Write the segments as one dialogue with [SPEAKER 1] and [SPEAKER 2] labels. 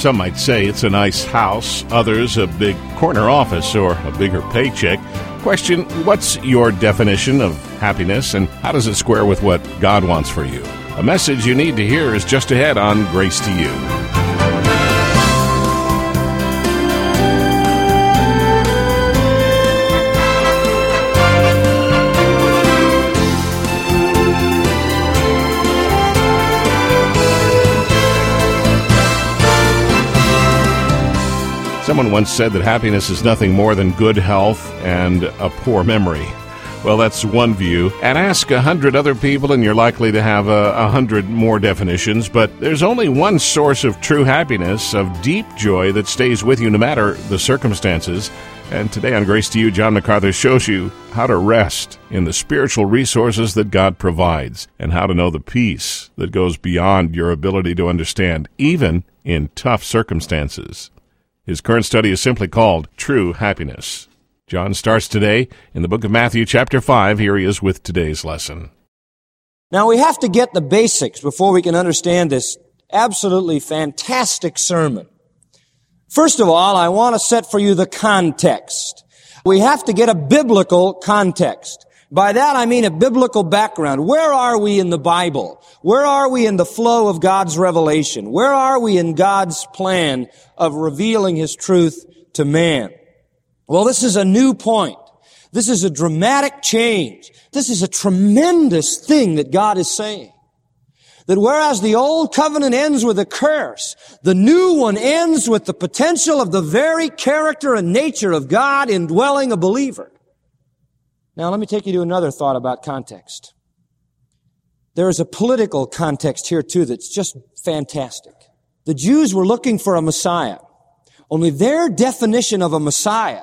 [SPEAKER 1] Some might say it's a nice house, others a big corner office or a bigger paycheck. Question, what's your definition of happiness and how does it square with what God wants for you? A message you need to hear is just ahead on Grace to You. Someone once said that happiness is nothing more than good health and a poor memory. Well, that's one view. And ask 100 other people and you're likely to have 100 more definitions. But there's only one source of true happiness, of deep joy that stays with you no matter the circumstances. And today on Grace to You, John MacArthur shows you how to rest in the spiritual resources that God provides and how to know the peace that goes beyond your ability to understand, even in tough circumstances. His current study is simply called True Happiness. John starts today in the book of Matthew, chapter 5. Here he is with today's lesson.
[SPEAKER 2] Now, we have to get the basics before we can understand this absolutely fantastic sermon. First of all, I want to set for you the context. We have to get a biblical context. By that, I mean a biblical background. Where are we in the Bible? Where are we in the flow of God's revelation? Where are we in God's plan of revealing His truth to man? Well, this is a new point. This is a dramatic change. This is a tremendous thing that God is saying. That whereas the old covenant ends with a curse, the new one ends with the potential of the very character and nature of God indwelling a believer. Now, let me take you to another thought about context. There is a political context here, too, that's just fantastic. The Jews were looking for a Messiah. Only their definition of a Messiah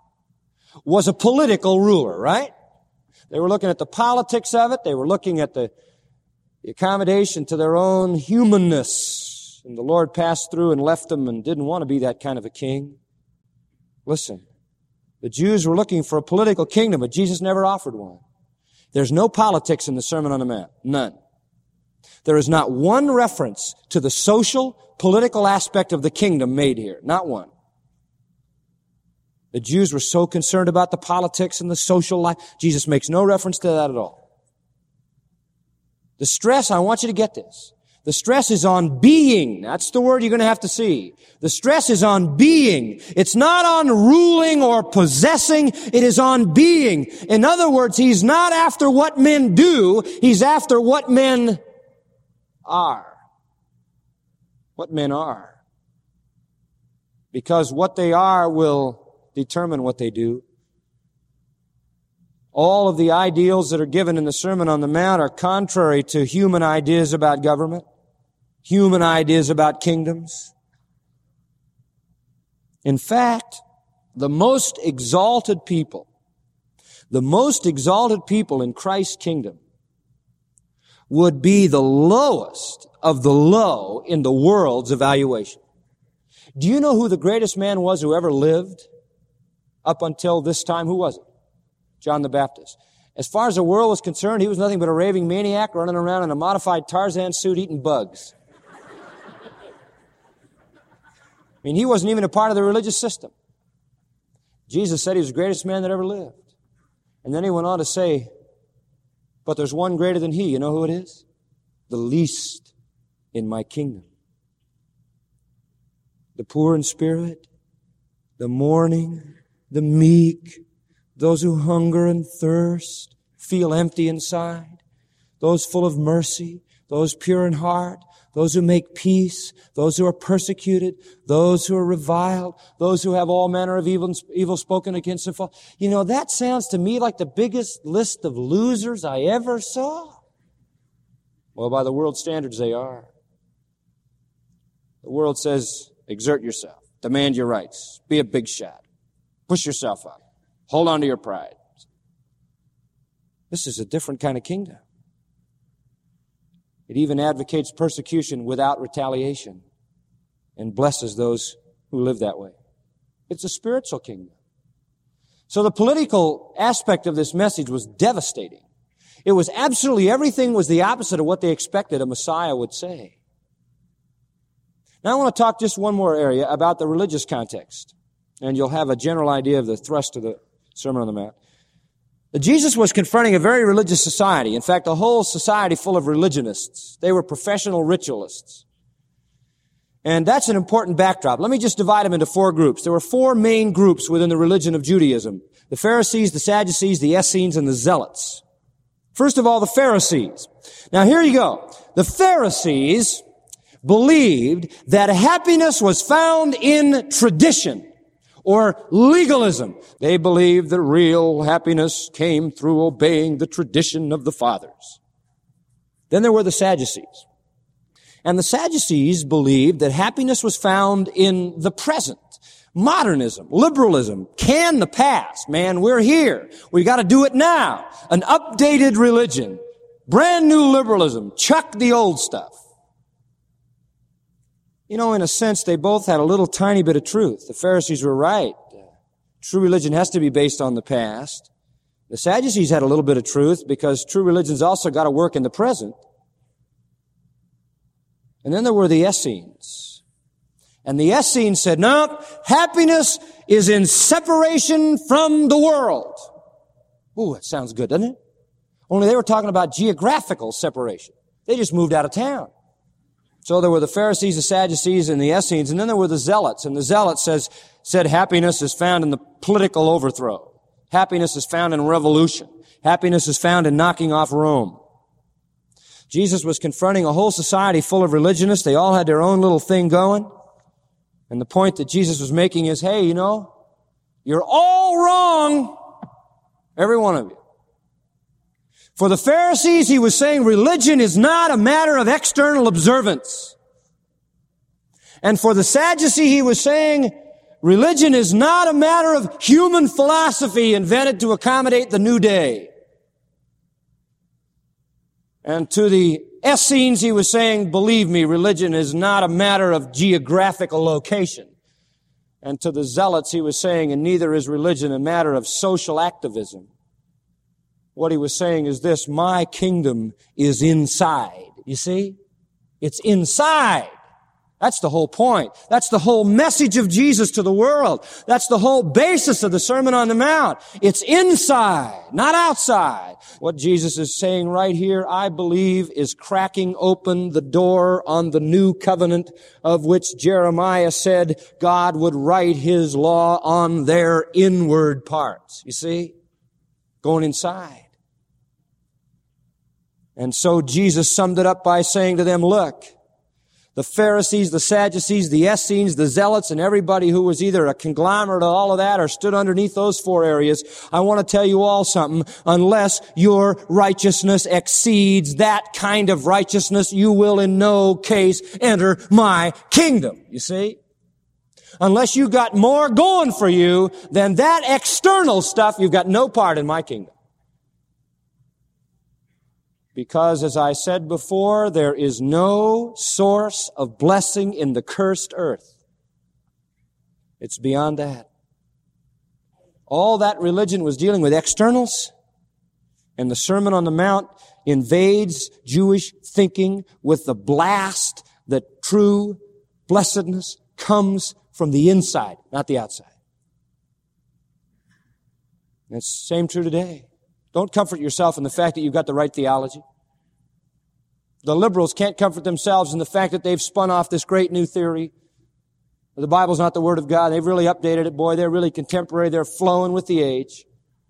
[SPEAKER 2] was a political ruler, right? They were looking at the politics of it. They were looking at the accommodation to their own humanness. And the Lord passed through and left them and didn't want to be that kind of a king. Listen. The Jews were looking for a political kingdom, but Jesus never offered one. There's no politics in the Sermon on the Mount. None. There is not one reference to the social, political aspect of the kingdom made here. Not one. The Jews were so concerned about the politics and the social life. Jesus makes no reference to that at all. The stress, I want you to get this. The stress is on being. That's the word you're going to have to see. The stress is on being. It's not on ruling or possessing. It is on being. In other words, He's not after what men do. He's after what men are. What men are. Because what they are will determine what they do. All of the ideals that are given in the Sermon on the Mount are contrary to human ideas about government, human ideas about kingdoms. In fact, the most exalted people in Christ's kingdom would be the lowest of the low in the world's evaluation. Do you know who the greatest man was who ever lived up until this time? Who was it? John the Baptist. As far as the world was concerned, he was nothing but a raving maniac running around in a modified Tarzan suit eating bugs. I mean, he wasn't even a part of the religious system. Jesus said he was the greatest man that ever lived. And then he went on to say, but there's one greater than he. You know who it is? The least in my kingdom. The poor in spirit, the mourning, the meek, those who hunger and thirst, feel empty inside, those full of mercy, those pure in heart, those who make peace, those who are persecuted, those who are reviled, those who have all manner of evil spoken against them. You know, that sounds to me like the biggest list of losers I ever saw. Well, by the world standards, they are. The world says, exert yourself, demand your rights, be a big shot, push yourself up. Hold on to your pride. This is a different kind of kingdom. It even advocates persecution without retaliation and blesses those who live that way. It's a spiritual kingdom. So the political aspect of this message was devastating. It was absolutely everything was the opposite of what they expected a Messiah would say. Now I want to talk just one more area about the religious context, and you'll have a general idea of the thrust of the Sermon on the Mount. Jesus was confronting a very religious society. In fact, a whole society full of religionists. They were professional ritualists. And that's an important backdrop. Let me just divide them into four groups. There were four main groups within the religion of Judaism: the Pharisees, the Sadducees, the Essenes, and the Zealots. First of all, the Pharisees. Now here you go. The Pharisees believed that happiness was found in tradition or legalism. They believed that real happiness came through obeying the tradition of the fathers. Then there were the Sadducees. And the Sadducees believed that happiness was found in the present. Modernism, liberalism, can the past. Man, we're here. We got to do it now. An updated religion. Brand new liberalism. Chuck the old stuff. You know, in a sense, they both had a little tiny bit of truth. The Pharisees were right. True religion has to be based on the past. The Sadducees had a little bit of truth because true religion's also got to work in the present. And then there were the Essenes. And the Essenes said, no, happiness is in separation from the world. Ooh, that sounds good, doesn't it? Only they were talking about geographical separation. They just moved out of town. So there were the Pharisees, the Sadducees, and the Essenes, and then there were the Zealots. And the Zealots said happiness is found in the political overthrow. Happiness is found in revolution. Happiness is found in knocking off Rome. Jesus was confronting a whole society full of religionists. They all had their own little thing going. And the point that Jesus was making is, hey, you know, you're all wrong. Every one of you. For the Pharisees, he was saying religion is not a matter of external observance. And for the Sadducee, he was saying religion is not a matter of human philosophy invented to accommodate the new day. And to the Essenes, he was saying, believe me, religion is not a matter of geographical location. And to the Zealots, he was saying, and neither is religion a matter of social activism. What he was saying is this: my kingdom is inside. You see? It's inside. That's the whole point. That's the whole message of Jesus to the world. That's the whole basis of the Sermon on the Mount. It's inside, not outside. What Jesus is saying right here, I believe, is cracking open the door on the new covenant of which Jeremiah said God would write his law on their inward parts. You see? Going inside. And so Jesus summed it up by saying to them, look, the Pharisees, the Sadducees, the Essenes, the Zealots, and everybody who was either a conglomerate of all of that or stood underneath those four areas, I want to tell you all something. Unless your righteousness exceeds that kind of righteousness, you will in no case enter my kingdom. You see? Unless you got more going for you than that external stuff, you've got no part in my kingdom. Because, as I said before, there is no source of blessing in the cursed earth. It's beyond that. All that religion was dealing with externals, and the Sermon on the Mount invades Jewish thinking with the blast that true blessedness comes from the inside, not the outside. And it's the same true today. Don't comfort yourself in the fact that you've got the right theology. The liberals can't comfort themselves in the fact that they've spun off this great new theory. The Bible's not the Word of God. They've really updated it. Boy, they're really contemporary. They're flowing with the age.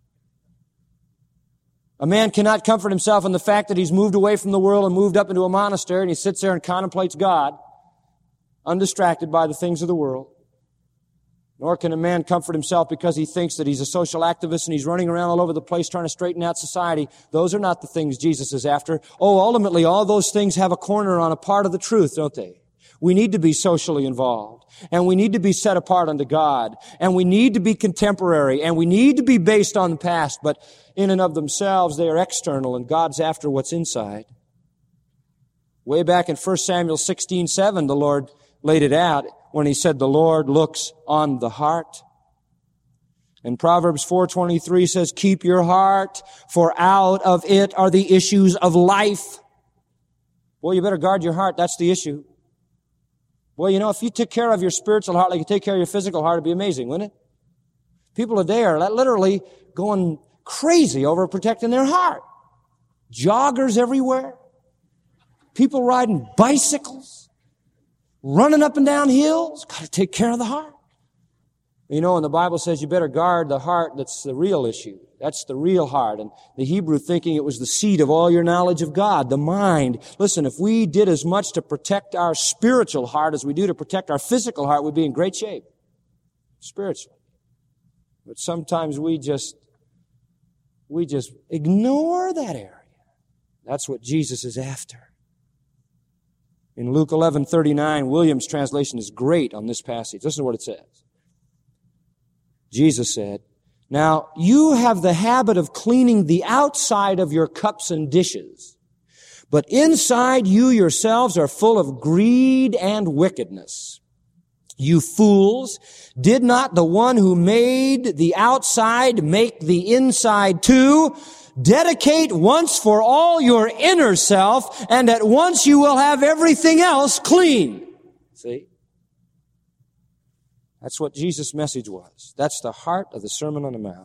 [SPEAKER 2] A man cannot comfort himself in the fact that he's moved away from the world and moved up into a monastery and he sits there and contemplates God, undistracted by the things of the world. Nor can a man comfort himself because he thinks that he's a social activist and he's running around all over the place trying to straighten out society. Those are not the things Jesus is after. Oh, ultimately, all those things have a corner on a part of the truth, don't they? We need to be socially involved, and we need to be set apart unto God, and we need to be contemporary, and we need to be based on the past, but in and of themselves, they are external, and God's after what's inside. Way back in 1 Samuel 16:7, the Lord laid it out when he said, the Lord looks on the heart. And Proverbs 4:23 says, keep your heart, for out of it are the issues of life. Well, you better guard your heart. That's the issue. Well, if you took care of your spiritual heart like you take care of your physical heart, it'd be amazing, wouldn't it? People today are literally going crazy over protecting their heart. Joggers everywhere. People riding bicycles. Running up and down hills. Got to take care of the heart. And the Bible says you better guard the heart that's the real issue. That's the real heart. And the Hebrew thinking it was the seat of all your knowledge of God, the mind. Listen, if we did as much to protect our spiritual heart as we do to protect our physical heart, we'd be in great shape. Spiritually. But sometimes we just ignore that area. That's what Jesus is after. In Luke 11:39, Williams' translation is great on this passage. Listen to what it says. Jesus said, "Now you have the habit of cleaning the outside of your cups and dishes, but inside you yourselves are full of greed and wickedness. You fools, did not the one who made the outside make the inside too? Dedicate once for all your inner self, and at once you will have everything else clean." See? That's what Jesus' message was. That's the heart of the Sermon on the Mount.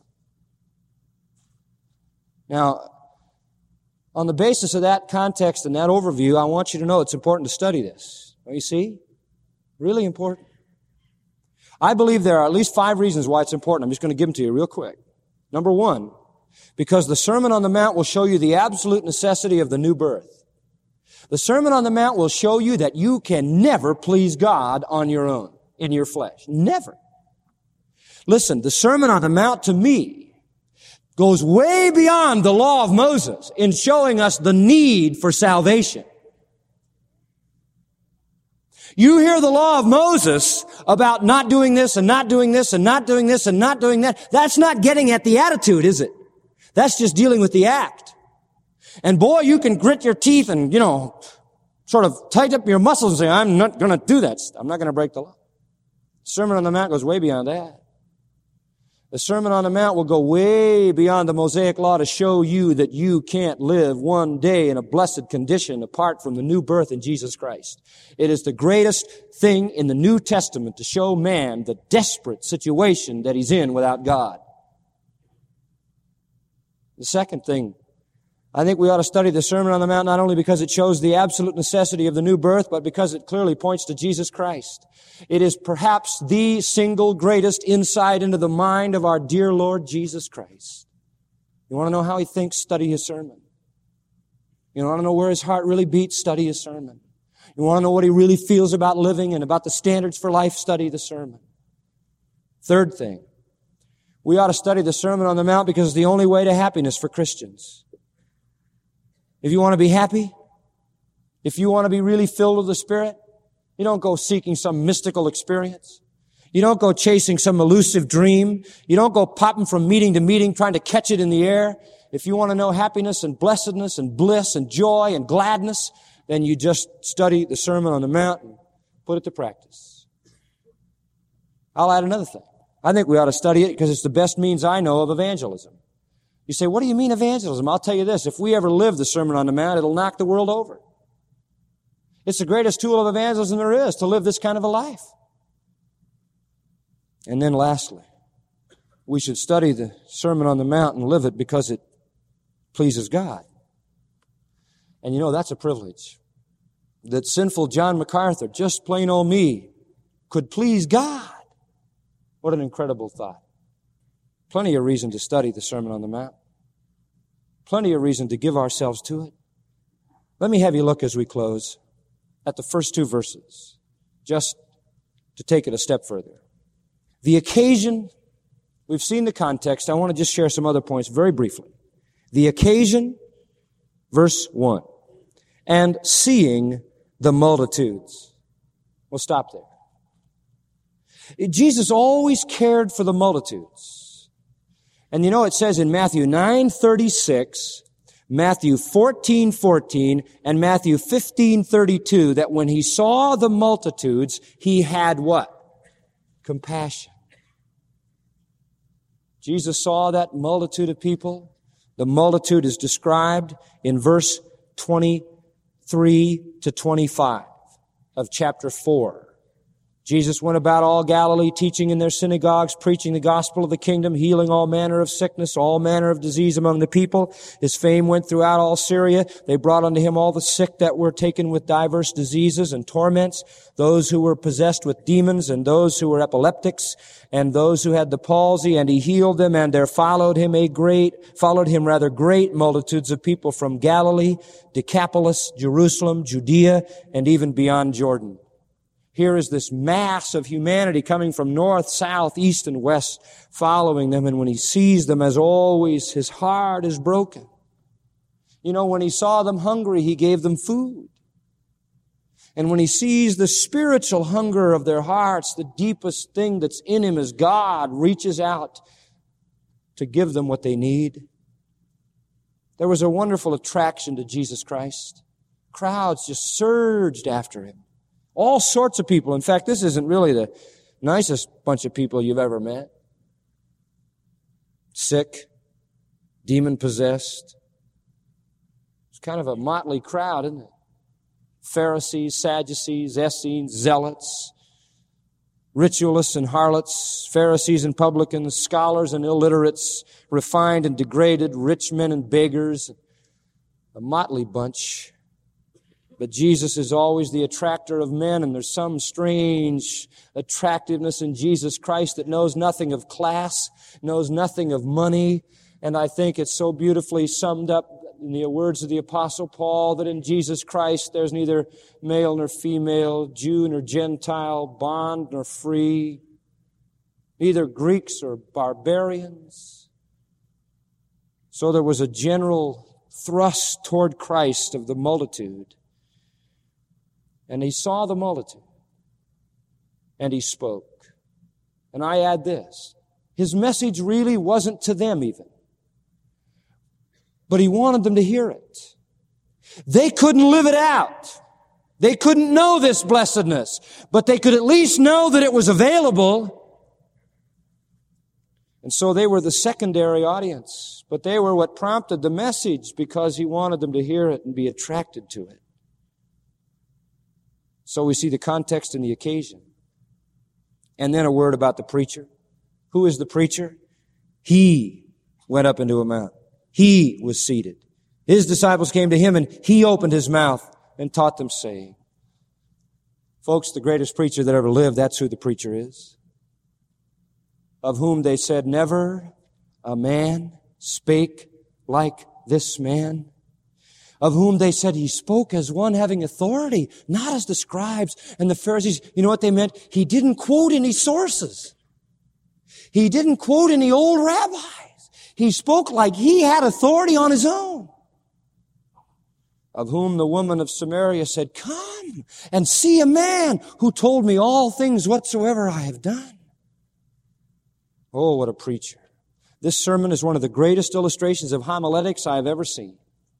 [SPEAKER 2] Now, on the basis of that context and that overview, I want you to know it's important to study this. Don't you see? Really important. I believe there are at least 5 reasons why it's important. I'm just going to give them to you real quick. Number 1, because the Sermon on the Mount will show you the absolute necessity of the new birth. The Sermon on the Mount will show you that you can never please God on your own, in your flesh. Never. Listen, the Sermon on the Mount to me goes way beyond the law of Moses in showing us the need for salvation. You hear the law of Moses about not doing this and not doing this and not doing this and not doing that. That's not getting at the attitude, is it? That's just dealing with the act. And boy, you can grit your teeth and, sort of tighten up your muscles and say, I'm not going to do that. I'm not going to break the law. The Sermon on the Mount goes way beyond that. The Sermon on the Mount will go way beyond the Mosaic law to show you that you can't live one day in a blessed condition apart from the new birth in Jesus Christ. It is the greatest thing in the New Testament to show man the desperate situation that he's in without God. The second thing, I think we ought to study the Sermon on the Mount not only because it shows the absolute necessity of the new birth, but because it clearly points to Jesus Christ. It is perhaps the single greatest insight into the mind of our dear Lord Jesus Christ. You want to know how He thinks? Study His sermon. You want to know where His heart really beats? Study His sermon. You want to know what He really feels about living and about the standards for life? Study the sermon. Third thing, we ought to study the Sermon on the Mount because it's the only way to happiness for Christians. If you want to be happy, if you want to be really filled with the Spirit, you don't go seeking some mystical experience. You don't go chasing some elusive dream. You don't go popping from meeting to meeting trying to catch it in the air. If you want to know happiness and blessedness and bliss and joy and gladness, then you just study the Sermon on the Mount and put it to practice. I'll add another thing. I think we ought to study it because it's the best means I know of evangelism. You say, what do you mean evangelism? I'll tell you this. If we ever live the Sermon on the Mount, it'll knock the world over. It's the greatest tool of evangelism there is, to live this kind of a life. And then lastly, we should study the Sermon on the Mount and live it because it pleases God. And that's a privilege. That sinful John MacArthur, just plain old me, could please God. What an incredible thought. Plenty of reason to study the Sermon on the Mount. Plenty of reason to give ourselves to it. Let me have you look as we close at the first 2 verses, just to take it a step further. The occasion, we've seen the context. I want to just share some other points very briefly. The occasion, verse 1, and seeing the multitudes. We'll stop there. Jesus always cared for the multitudes. And it says in Matthew 9:36, Matthew 14:14, and Matthew 15:32 that when He saw the multitudes, He had what? Compassion. Jesus saw that multitude of people. The multitude is described in verse 23 to 25 of chapter 4. Jesus went about all Galilee, teaching in their synagogues, preaching the gospel of the kingdom, healing all manner of sickness, all manner of disease among the people. His fame went throughout all Syria. They brought unto him all the sick that were taken with diverse diseases and torments, those who were possessed with demons, and those who were epileptics, and those who had the palsy, and he healed them. And there followed him great multitudes of people from Galilee, Decapolis, Jerusalem, Judea, and even beyond Jordan. Here is this mass of humanity coming from north, south, east, and west, following them. And when he sees them, as always, his heart is broken. You know, when he saw them hungry, he gave them food. And when he sees the spiritual hunger of their hearts, the deepest thing that's in him is God reaches out to give them what they need. There was a wonderful attraction to Jesus Christ. Crowds just surged after him. All sorts of people. In fact, this isn't really the nicest bunch of people you've ever met. Sick, demon-possessed. It's kind of a motley crowd, isn't it? Pharisees, Sadducees, Essenes, Zealots, ritualists and harlots, Pharisees and publicans, scholars and illiterates, refined and degraded, rich men and beggars. A motley bunch. But Jesus is always the attractor of men, and there's some strange attractiveness in Jesus Christ that knows nothing of class, knows nothing of money. And I think it's so beautifully summed up in the words of the Apostle Paul that in Jesus Christ there's neither male nor female, Jew nor Gentile, bond nor free, neither Greeks or barbarians. So there was a general thrust toward Christ of the multitude. And he saw the multitude, and he spoke. And I add this, his message really wasn't to them even, but he wanted them to hear it. They couldn't live it out. They couldn't know this blessedness, but they could at least know that it was available. And so they were the secondary audience, but they were what prompted the message because he wanted them to hear it and be attracted to it. So we see the context and the occasion. And then a word about the preacher. Who is the preacher? He went up into a mountain. He was seated. His disciples came to him, and he opened his mouth and taught them, saying, folks, the greatest preacher that ever lived, that's who the preacher is. Of whom they said, never a man spake like this man. Of whom they said he spoke as one having authority, not as the scribes and the Pharisees. You know what they meant? He didn't quote any sources. He didn't quote any old rabbis. He spoke like he had authority on his own. Of whom the woman of Samaria said, come and see a man who told me all things whatsoever I have done. Oh, what a preacher. This sermon is one of the greatest illustrations of homiletics I have ever seen.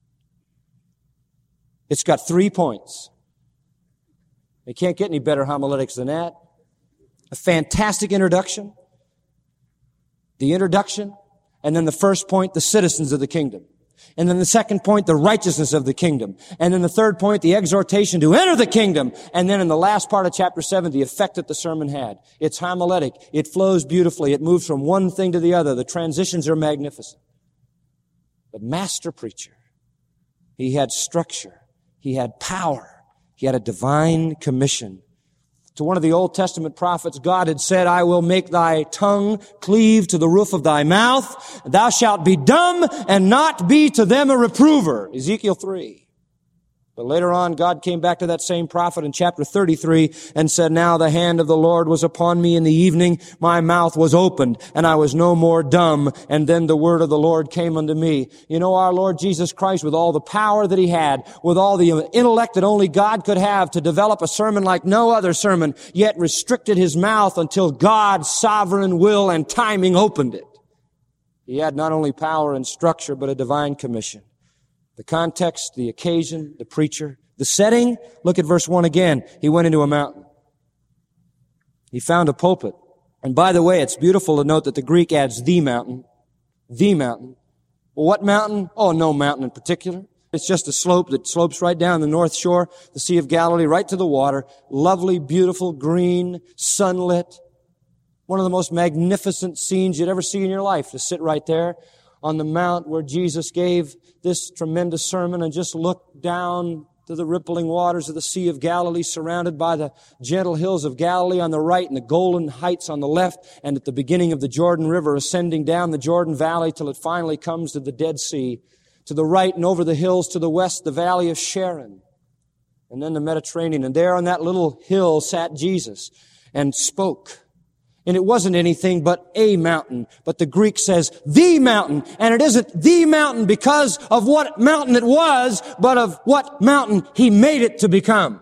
[SPEAKER 2] It's got 3 points. You can't get any better homiletics than that. A fantastic introduction. The introduction. And then the first point, the citizens of the kingdom. And then the second point, the righteousness of the kingdom. And then the third point, the exhortation to enter the kingdom. And then in the last part of chapter 7, the effect that the sermon had. It's homiletic. It flows beautifully. It moves from one thing to the other. The transitions are magnificent. The master preacher. He had structure. He had power. He had a divine commission. To one of the Old Testament prophets, God had said, I will make thy tongue cleave to the roof of thy mouth. Thou shalt be dumb and not be to them a reprover. Ezekiel 3. But later on, God came back to that same prophet in chapter 33 and said, now the hand of the Lord was upon me in the evening. My mouth was opened and I was no more dumb. And then the word of the Lord came unto me. You know, our Lord Jesus Christ, with all the power that he had, with all the intellect that only God could have to develop a sermon like no other sermon, yet restricted his mouth until God's sovereign will and timing opened it. He had not only power and structure, but a divine commission. The context, the occasion, the preacher, the setting. Look at verse 1 again. He went into a mountain. He found a pulpit. And by the way, it's beautiful to note that the Greek adds the mountain. The mountain. Well, what mountain? Oh, no mountain in particular. It's just a slope that slopes right down the north shore, the Sea of Galilee, right to the water. Lovely, beautiful, green, sunlit. One of the most magnificent scenes you'd ever see in your life, to sit right there on the mount where Jesus gave this tremendous sermon and just look down to the rippling waters of the Sea of Galilee, surrounded by the gentle hills of Galilee on the right and the golden heights on the left, and at the beginning of the Jordan River, ascending down the Jordan Valley till it finally comes to the Dead Sea. To the right and over the hills to the west, the Valley of Sharon, and then the Mediterranean. And there on that little hill sat Jesus and spoke. And it wasn't anything but a mountain. But the Greek says the mountain. And it isn't the mountain because of what mountain it was, but of what mountain He made it to become.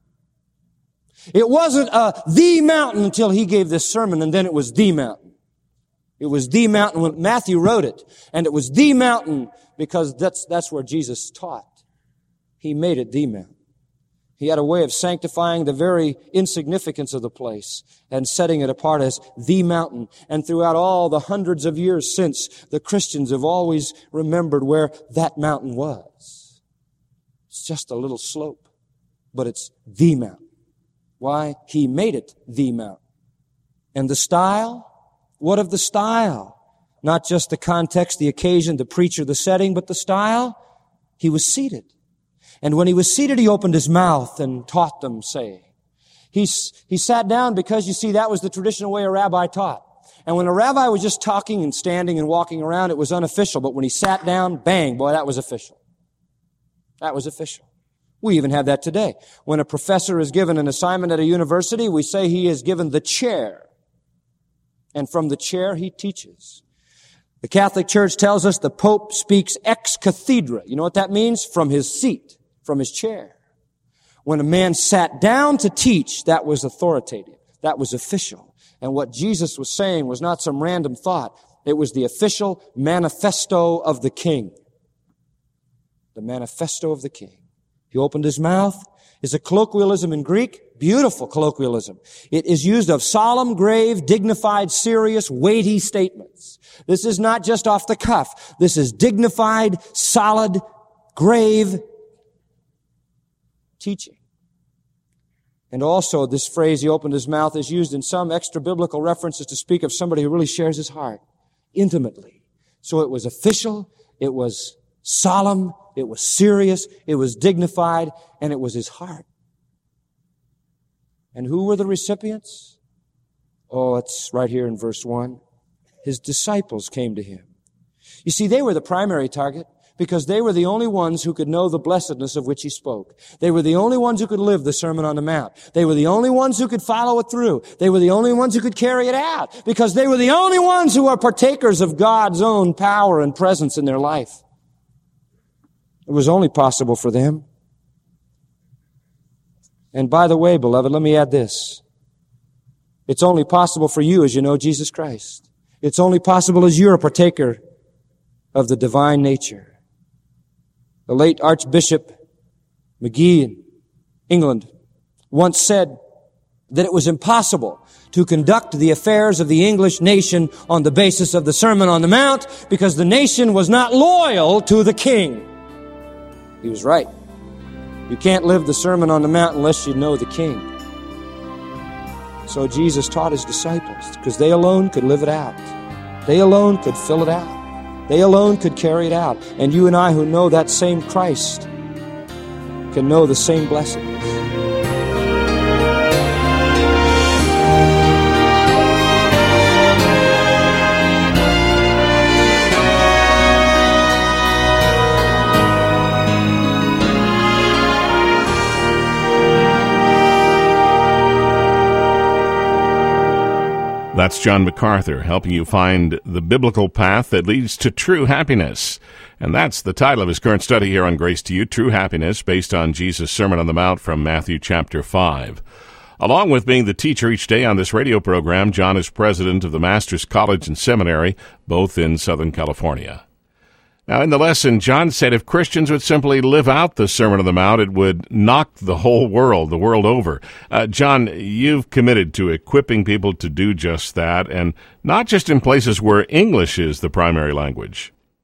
[SPEAKER 2] It wasn't the mountain until He gave this sermon, and then it was the mountain. It was the mountain when Matthew wrote it. And it was the mountain because that's where Jesus taught. He made it the mountain. He had a way of sanctifying the very insignificance of the place and setting it apart as the mountain. And throughout all the hundreds of years since, the Christians have always remembered where that mountain was. It's just a little slope, but it's the mountain. Why? He made it the mountain. And the style? What of the style? Not just the context, the occasion, the preacher, the setting, but the style? He was seated. And when He was seated, He opened His mouth and taught them, saying. He sat down because, you see, that was the traditional way a rabbi taught. And when a rabbi was just talking and standing and walking around, it was unofficial. But when he sat down, bang, boy, that was official. That was official. We even have that today. When a professor is given an assignment at a university, we say he is given the chair. And from the chair, he teaches. The Catholic Church tells us the Pope speaks ex cathedra. You know what that means? From his seat, from his chair. When a man sat down to teach, that was authoritative. That was official. And what Jesus was saying was not some random thought. It was the official manifesto of the King. The manifesto of the King. He opened His mouth. It's a colloquialism in Greek. Beautiful colloquialism. It is used of solemn, grave, dignified, serious, weighty statements. This is not just off the cuff. This is dignified, solid, grave teaching. And also this phrase, He opened His mouth, is used in some extra-biblical references to speak of somebody who really shares his heart intimately. So it was official, it was solemn, it was serious, it was dignified, and it was his heart. And who were the recipients? Oh, it's right here in verse 1. His disciples came to Him. You see, they were the primary target because they were the only ones who could know the blessedness of which He spoke. They were the only ones who could live the Sermon on the Mount. They were the only ones who could follow it through. They were the only ones who could carry it out because they were the only ones who are partakers of God's own power and presence in their life. It was only possible for them. And by the way, beloved, let me add this. It's only possible for you as you know Jesus Christ. It's only possible as you're a partaker of the divine nature. The late Archbishop McGee in England once said that it was impossible to conduct the affairs of the English nation on the basis of the Sermon on the Mount because the nation was not loyal to the King. He was right. You can't live the Sermon on the Mount unless you know the King. So Jesus taught His disciples because they alone could live it out. They alone could fill it out. They alone could carry it out. And you and I who know that same Christ can know the same blessedness.
[SPEAKER 1] That's John MacArthur helping you find the biblical path that leads to true happiness. And that's the title of his current study here on Grace to You, True Happiness, based on Jesus' Sermon on the Mount from Matthew chapter 5. Along with being the teacher each day on this radio program, John is president of the Master's College and Seminary, both in Southern California. Now, in the lesson, John said if Christians would simply live out the Sermon on the Mount, it would knock the whole world, the world over. John, you've committed to equipping people to do just that, and not just in places where English is the primary language.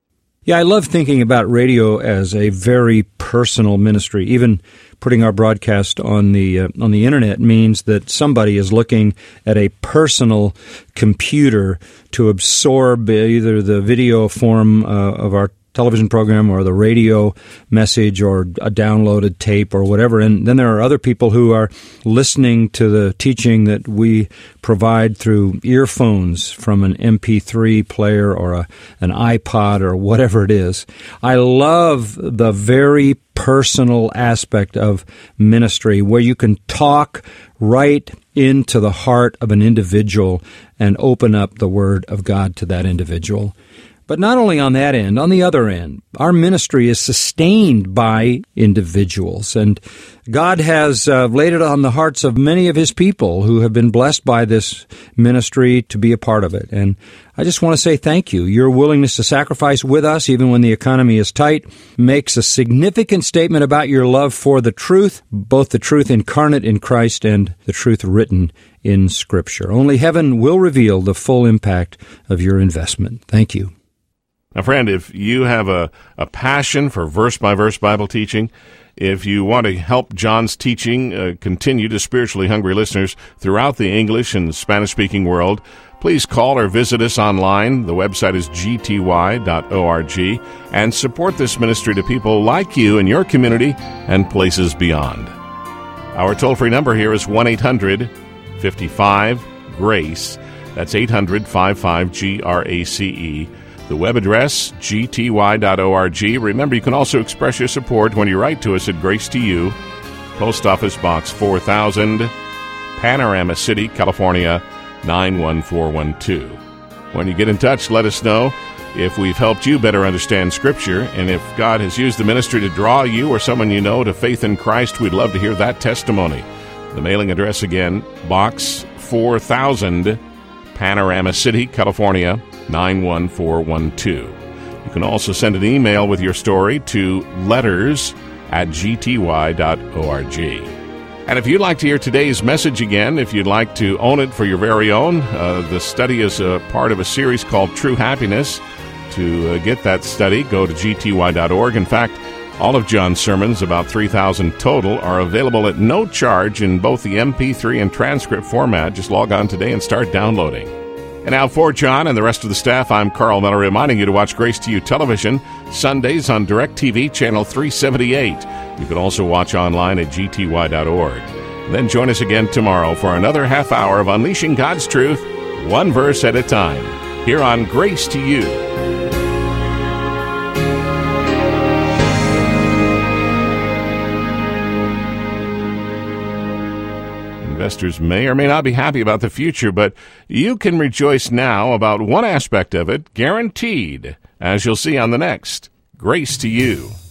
[SPEAKER 3] Yeah, I love thinking about radio as a very personal ministry. Even putting our broadcast on the internet means that somebody is looking at a personal computer to absorb either the video form of our television program or the radio message or a downloaded tape or whatever. And then there are other people who are listening to the teaching that we provide through earphones from an MP3 player or an iPod or whatever it is. I love the very personal aspect of ministry where you can talk right into the heart of an individual and open up the Word of God to that individual. But not only on that end, on the other end, our ministry is sustained by individuals. And God has laid it on the hearts of many of His people who have been blessed by this ministry to be a part of it. And I just want to say thank you. Your willingness to sacrifice with us, even when the economy is tight, makes a significant statement about your love for the truth, both the truth incarnate in Christ and the truth written in Scripture. Only heaven will reveal the full impact of your investment. Thank you.
[SPEAKER 1] Now, friend, if you have a passion for verse-by-verse Bible teaching, if you want to help John's teaching continue to spiritually hungry listeners throughout the English and Spanish-speaking world, please call or visit us online. The website is gty.org, and support this ministry to people like you in your community and places beyond. Our toll-free number here is 1-800-55-GRACE. That's 800-55-GRACE. The web address, gty.org. Remember, you can also express your support when you write to us at Grace to You, Post Office Box 4000, Panorama City, California, 91412. When you get in touch, let us know if we've helped you better understand Scripture, and if God has used the ministry to draw you or someone you know to faith in Christ. We'd love to hear that testimony. The mailing address again, Box 4000, Panorama City, California, 91412. You can also send an email with your story to letters@gty.org. And if you'd like to hear today's message again, if you'd like to own it for your very own, the study is a part of a series called True Happiness. To get that study, go to gty.org. In fact, all of John's sermons, about 3,000 total, are available at no charge in both the MP3 and transcript format. Just log on today and start downloading. And now for John and the rest of the staff, I'm Carl Miller, reminding you to watch Grace to You Television Sundays on DirecTV Channel 378. You can also watch online at gty.org. Then join us again tomorrow for another half hour of Unleashing God's Truth, one verse at a time, here on Grace to You. Investors may or may not be happy about the future, but you can rejoice now about one aspect of it, guaranteed, as you'll see on the next Grace to You.